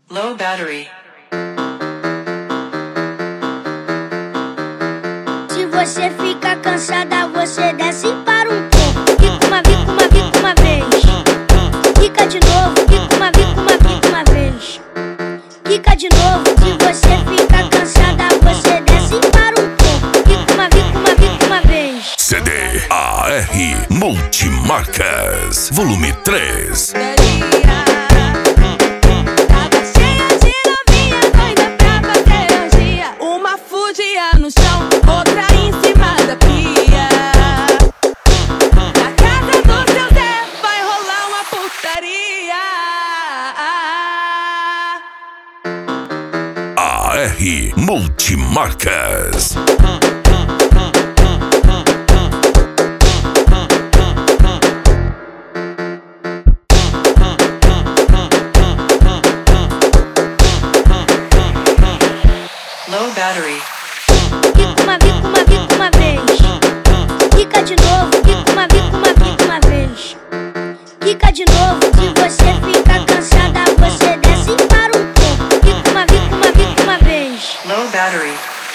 Low battery. Se você fica cansada, você desce para um pouco. Fica uma vez. Fica de novo, fica uma vez. Fica de novo. Se você fica cansada, você desce para um pouco. Fica uma vez. CD AR Multimarcas, volume 3. Tava cheia de novinha, doida pra fazer orgia. Uma fugia no chão, outra em cima da pia. Na casa do seu Zé vai rolar uma putaria. AR Multimarcas. Low battery. Fica uma vez. Fica de novo, fica uma vez. Fica de novo. Se você fica cansada, você desce para um pouco. Fica uma vez. Low battery.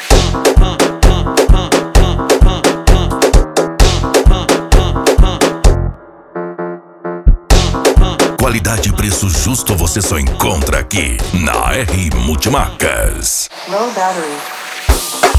Qualidade e preço justo você só encontra aqui na AR Multimarcas. Low battery.